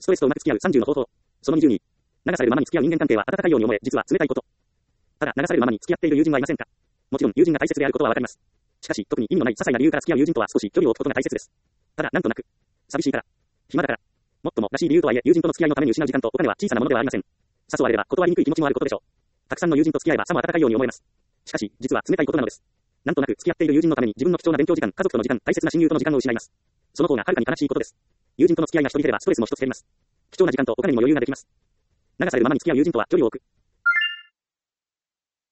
ストレスとうまく付き合う30の方法。その20に、流されるままに付き合う人間関係は温かいように思え、実は冷たいこと。ただ、流されるままに付き合っている友人はいませんか？もちろん、友人が大切であることはわかります。しかし、特に意味のない些細な理由から付き合う友人とは少し距離を置くことが大切です。ただ、なんとなく、寂しいから、暇だから、もっともらしい理由とはいえ、友人との付き合いのために失う時間とお金は小さなものではありません。誘われれば断りにくい気持ちもあることでしょう。たくさんの友人と付き合えばさも温かいように思えます。しかし、実は冷たいことなのです。なんとなく付き合っている友人のために自分の貴重な勉強時間、家族との時間、大切な親友との時間を失います。その方がはるかに悲しいことです。友人との付き合いが一人減ればストレスも一つ減ります。貴重な時間とお金にも余裕ができます。流されるままに付き合う友人とは距離を置く。